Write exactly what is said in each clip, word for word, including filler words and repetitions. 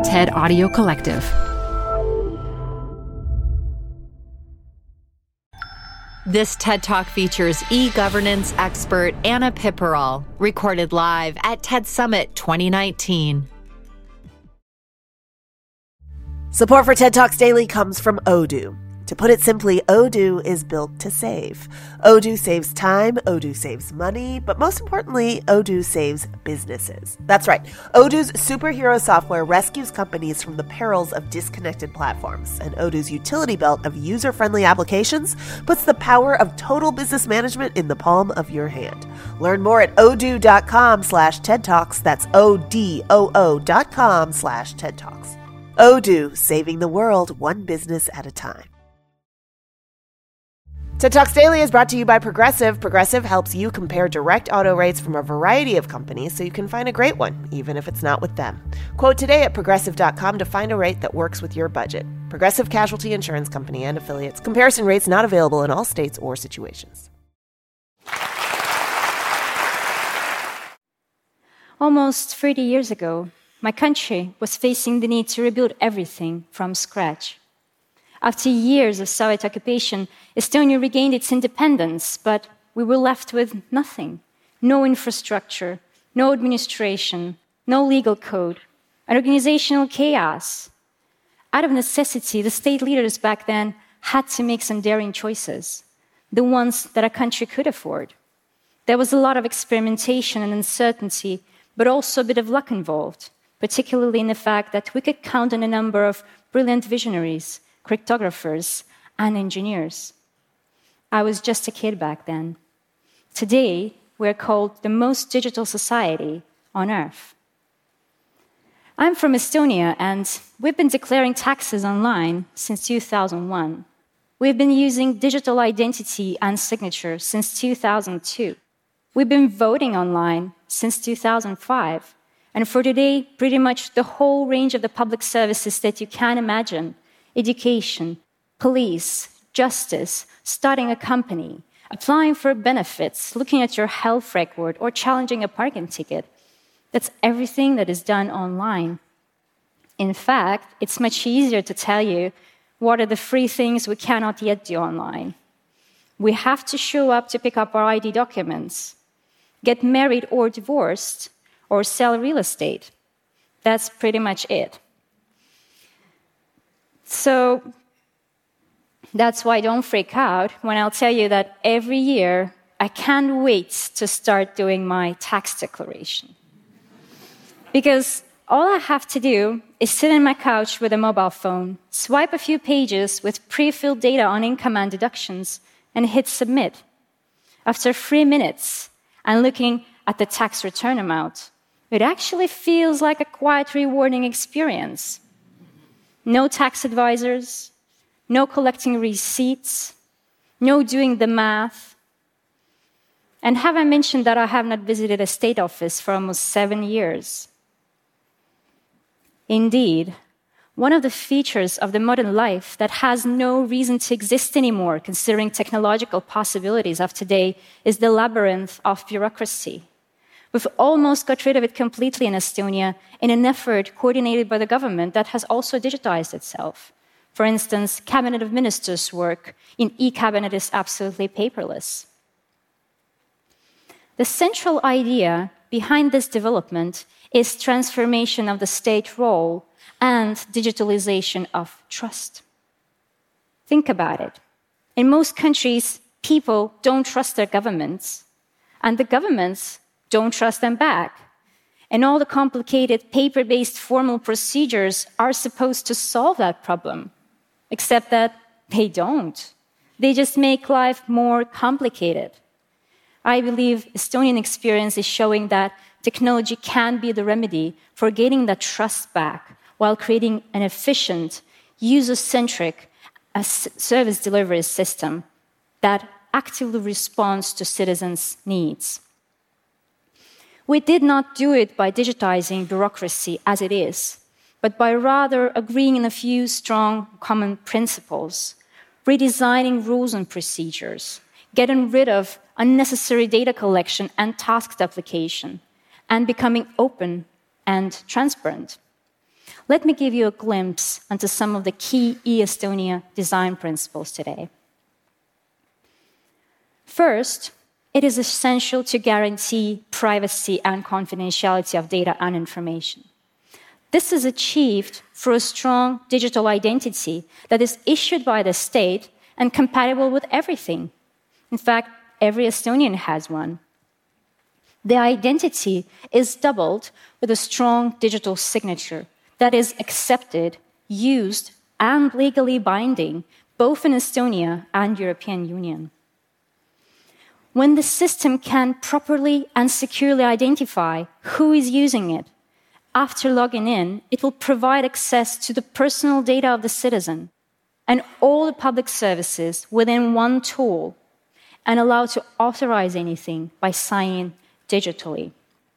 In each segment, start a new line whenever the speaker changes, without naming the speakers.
TED Audio Collective.
This TED Talk features e-governance expert Anna Piparal, recorded live at TED Summit twenty nineteen.
Support for TED Talks Daily comes from Odoo. To put it simply, Odoo is built to save. Odoo saves time, Odoo saves money, but most importantly, Odoo saves businesses. That's right. Odoo's superhero software rescues companies from the perils of disconnected platforms, and Odoo's utility belt of user-friendly applications puts the power of total business management in the palm of your hand. Learn more at odoo.com slash TED Talks. That's O-D-O-O dot com slash TED Talks. Odoo, saving the world one business at a time. TED Talks Daily is brought to you by Progressive. Progressive helps you compare direct auto rates from a variety of companies so you can find a great one, even if it's not with them. Quote today at progressive dot com to find a rate that works with your budget. Progressive Casualty Insurance Company and Affiliates. Comparison rates not available in all states or situations.
Almost thirty years ago, my country was facing the need to rebuild everything from scratch. After years of Soviet occupation, Estonia regained its independence, but we were left with nothing. No infrastructure, no administration, no legal code, and organizational chaos. Out of necessity, the state leaders back then had to make some daring choices, the ones that a country could afford. There was a lot of experimentation and uncertainty, but also a bit of luck involved, particularly in the fact that we could count on a number of brilliant visionaries, cryptographers, and engineers. I was just a kid back then. Today, we're called the most digital society on Earth. I'm from Estonia, and we've been declaring taxes online since two thousand one. We've been using digital identity and signature since two thousand two. We've been voting online since two thousand five. And for today, pretty much the whole range of the public services that you can imagine: education, police, justice, starting a company, applying for benefits, looking at your health record, or challenging a parking ticket. That's everything that is done online. In fact, it's much easier to tell you what are the free things we cannot yet do online. We have to show up to pick up our I D documents, get married or divorced, or sell real estate. That's pretty much it. So that's why don't freak out when I'll tell you that every year I can't wait to start doing my tax declaration. Because all I have to do is sit on my couch with a mobile phone, swipe a few pages with pre-filled data on income and deductions, and hit submit. After three minutes and looking at the tax return amount, it actually feels like a quite rewarding experience. No tax advisors, no collecting receipts, no doing the math. And have I mentioned that I have not visited a state office for almost seven years? Indeed, one of the features of the modern life that has no reason to exist anymore, considering technological possibilities of today, is the labyrinth of bureaucracy. We've almost got rid of it completely in Estonia in an effort coordinated by the government that has also digitized itself. For instance, Cabinet of Ministers' work in e-cabinet is absolutely paperless. The central idea behind this development is transformation of the state role and digitalization of trust. Think about it. In most countries, people don't trust their governments, and the governments don't trust them back. And all the complicated paper-based formal procedures are supposed to solve that problem, except that they don't. They just make life more complicated. I believe Estonian experience is showing that technology can be the remedy for getting that trust back while creating an efficient, user-centric service delivery system that actively responds to citizens' needs. We did not do it by digitizing bureaucracy as it is, but by rather agreeing on a few strong common principles, redesigning rules and procedures, getting rid of unnecessary data collection and task duplication, and becoming open and transparent. Let me give you a glimpse into some of the key e-Estonia design principles today. First, it is essential to guarantee privacy and confidentiality of data and information. This is achieved through a strong digital identity that is issued by the state and compatible with everything. In fact, every Estonian has one. The identity is doubled with a strong digital signature that is accepted, used, and legally binding, both in Estonia and European Union. When the system can properly and securely identify who is using it, after logging in, it will provide access to the personal data of the citizen and all the public services within one tool and allow to authorize anything by signing digitally.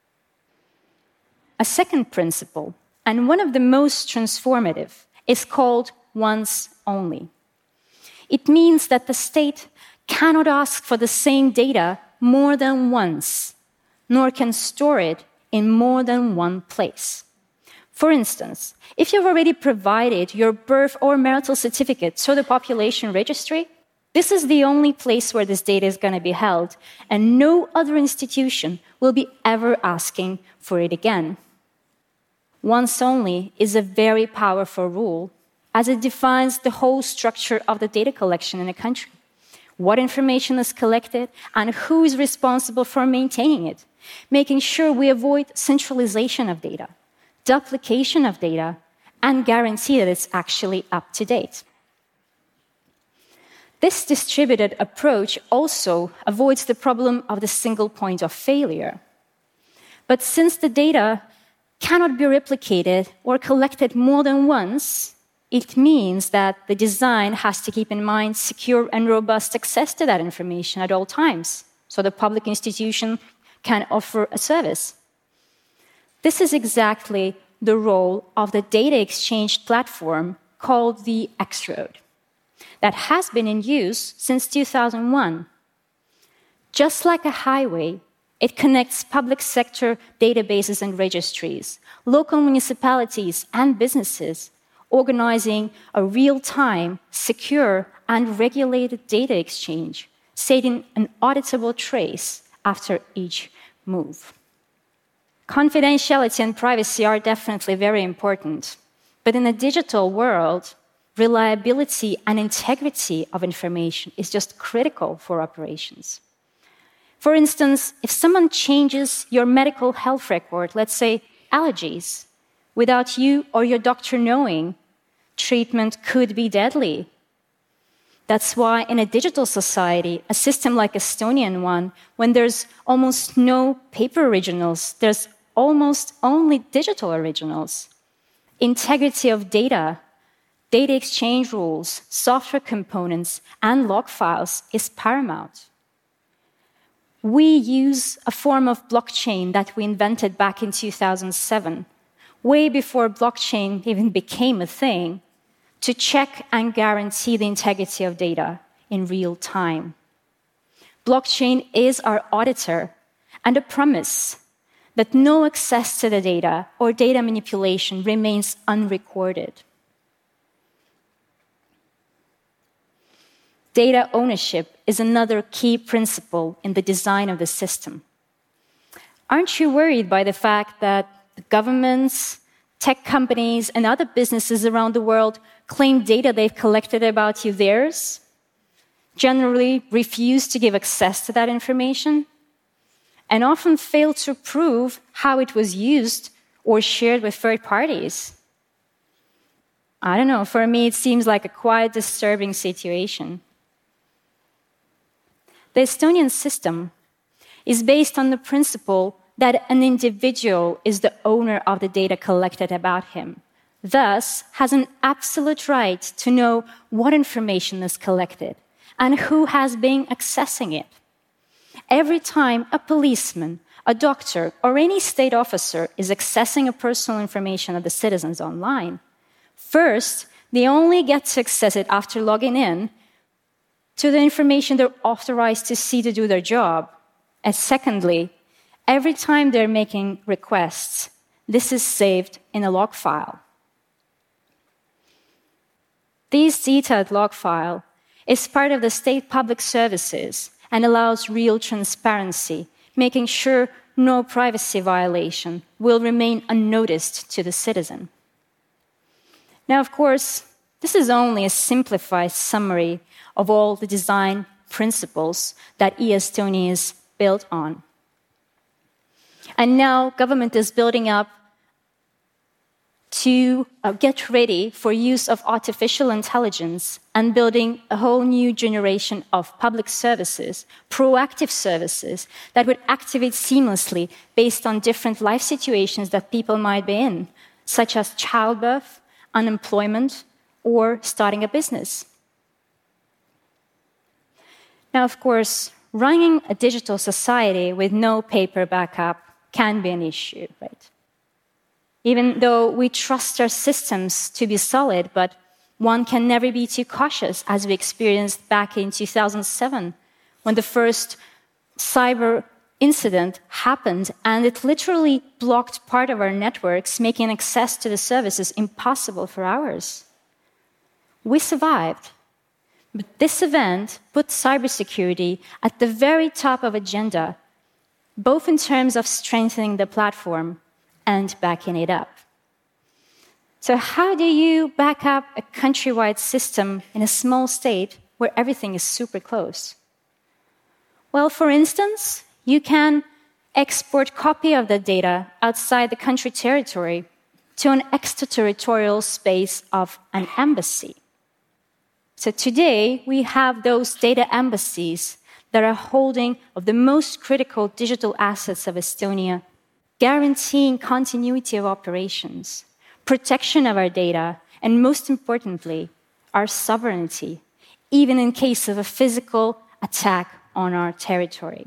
A second principle, and one of the most transformative, is called once only. It means that the state cannot ask for the same data more than once, nor can store it in more than one place. For instance, if you've already provided your birth or marital certificate to the population registry, this is the only place where this data is going to be held, and no other institution will be ever asking for it again. Once only is a very powerful rule, as it defines the whole structure of the data collection in a country. What information is collected, and who is responsible for maintaining it, making sure we avoid centralization of data, duplication of data, and guarantee that it's actually up to date. This distributed approach also avoids the problem of the single point of failure. But since the data cannot be replicated or collected more than once, it means that the design has to keep in mind secure and robust access to that information at all times, so the public institution can offer a service. This is exactly the role of the data exchange platform called the X-Road, that has been in use since two thousand one. Just like a highway, it connects public sector databases and registries, local municipalities and businesses, organizing a real-time, secure, and regulated data exchange, setting an auditable trace after each move. Confidentiality and privacy are definitely very important, but in a digital world, reliability and integrity of information is just critical for operations. For instance, if someone changes your medical health record, let's say allergies, without you or your doctor knowing, treatment could be deadly. That's why in a digital society, a system like Estonian one, when there's almost no paper originals, there's almost only digital originals. Integrity of data, data exchange rules, software components, and log files is paramount. We use a form of blockchain that we invented back in two thousand seven, way before blockchain even became a thing, to check and guarantee the integrity of data in real time. Blockchain is our auditor and a promise that no access to the data or data manipulation remains unrecorded. Data ownership is another key principle in the design of the system. Aren't you worried by the fact that the governments, tech companies, and other businesses around the world claim data they've collected about you theirs, generally refuse to give access to that information, and often fail to prove how it was used or shared with third parties? I don't know, for me it seems like a quite disturbing situation. The Estonian system is based on the principle that an individual is the owner of the data collected about him, thus has an absolute right to know what information is collected and who has been accessing it. Every time a policeman, a doctor, or any state officer is accessing a personal information of the citizens online, first, they only get to access it after logging in to the information they're authorized to see to do their job. And secondly, every time they're making requests, this is saved in a log file. This detailed log file is part of the state public services and allows real transparency, making sure no privacy violation will remain unnoticed to the citizen. Now, of course, this is only a simplified summary of all the design principles that e-Estonia is built on. And now government is building up to uh, get ready for use of artificial intelligence and building a whole new generation of public services, proactive services that would activate seamlessly based on different life situations that people might be in, such as childbirth, unemployment, or starting a business. Now, of course, running a digital society with no paper backup can be an issue, right? Even though we trust our systems to be solid, but one can never be too cautious, as we experienced back in two thousand seven, when the first cyber incident happened, and it literally blocked part of our networks, making access to the services impossible for hours. We survived, but this event put cybersecurity at the very top of agenda, both in terms of strengthening the platform and backing it up. So how do you back up a countrywide system in a small state where everything is super close? Well, for instance, you can export copy of the data outside the country territory to an extraterritorial space of an embassy. So today, we have those data embassies that are holding of the most critical digital assets of Estonia, guaranteeing continuity of operations, protection of our data, and most importantly, our sovereignty, even in case of a physical attack on our territory.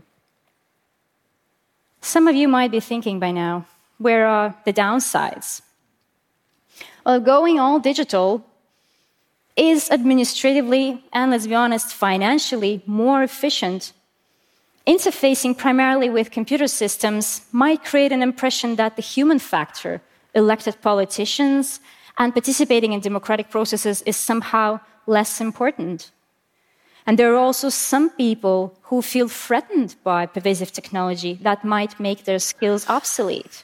Some of you might be thinking by now, where are the downsides? Well, going all digital is administratively and, let's be honest, financially more efficient. Interfacing primarily with computer systems might create an impression that the human factor, elected politicians, and participating in democratic processes is somehow less important. And there are also some people who feel threatened by pervasive technology that might make their skills obsolete.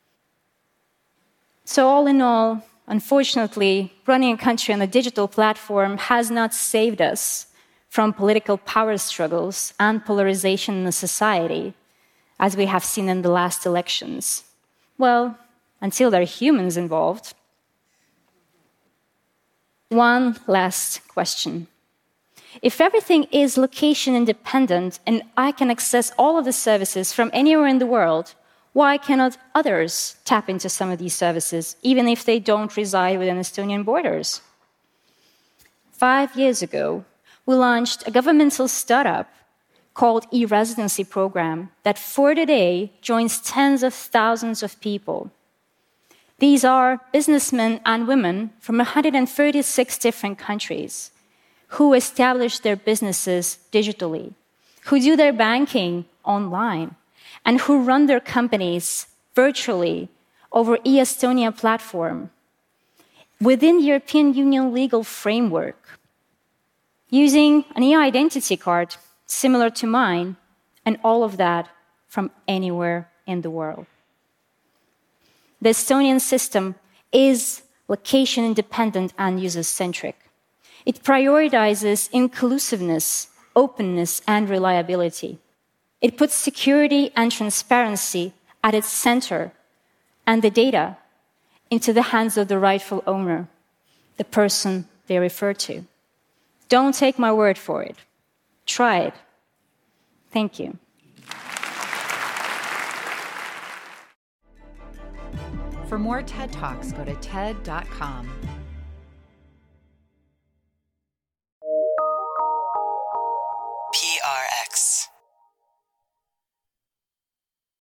So all in all, unfortunately, running a country on a digital platform has not saved us from political power struggles and polarization in the society, as we have seen in the last elections. Well, until there are humans involved. One last question. If everything is location independent and I can access all of the services from anywhere in the world, why cannot others tap into some of these services, even if they don't reside within Estonian borders? Five years ago, we launched a governmental startup called e-Residency Program that for today joins tens of thousands of people. These are businessmen and women from one hundred thirty-six different countries who establish their businesses digitally, who do their banking online, and who run their companies virtually over e-Estonia platform within the European Union legal framework, using an e-identity card similar to mine, and all of that from anywhere in the world. The Estonian system is location independent and user-centric. It prioritizes inclusiveness, openness, and reliability. It puts security and transparency at its center, and the data into the hands of the rightful owner, the person they refer to. Don't take my word for it. Try it. Thank you.
For more TED Talks, go to T E D dot com.